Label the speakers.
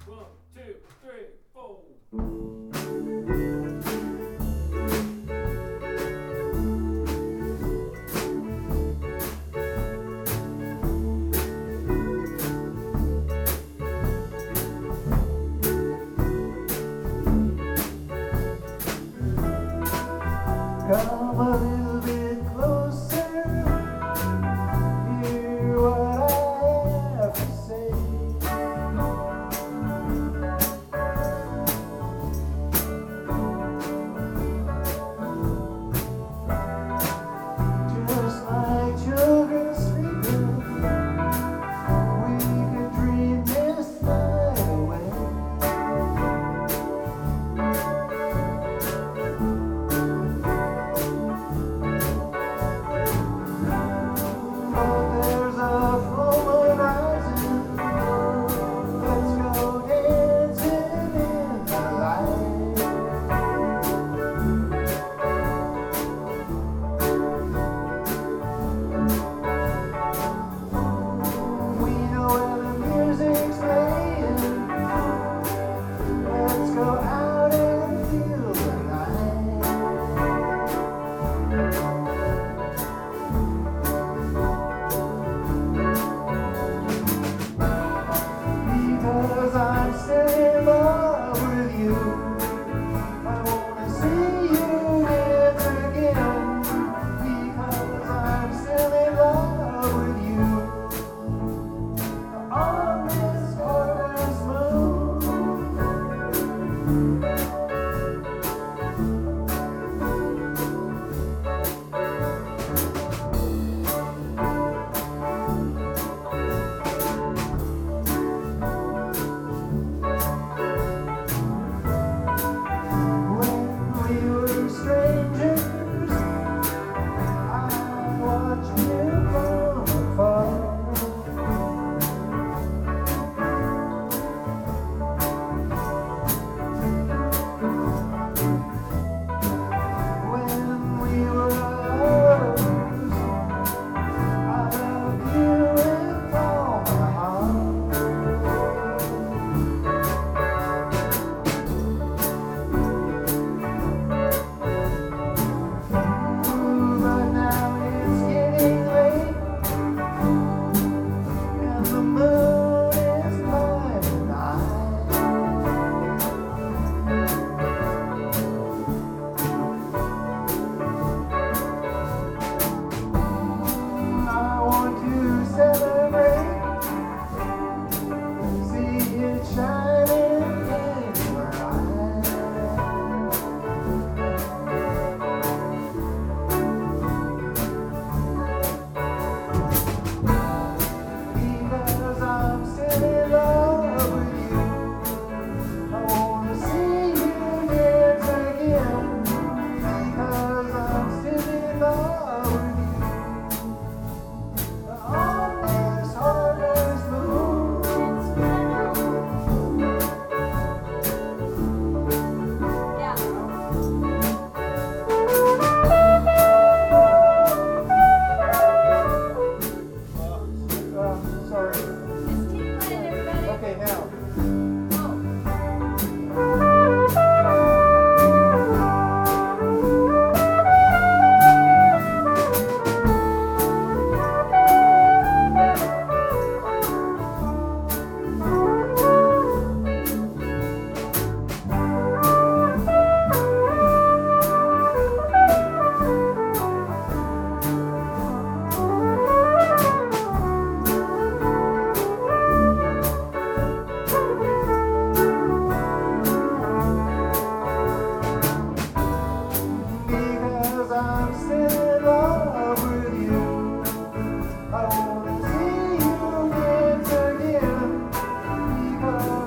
Speaker 1: Come a little bit closer, hear what I have to say. Just like children sleeping, we could dream this night away. Because I'm still in love with you, I wanna see you dance again. Because I'm still in love with you, on this harvest moon. I wanna see you dance again, because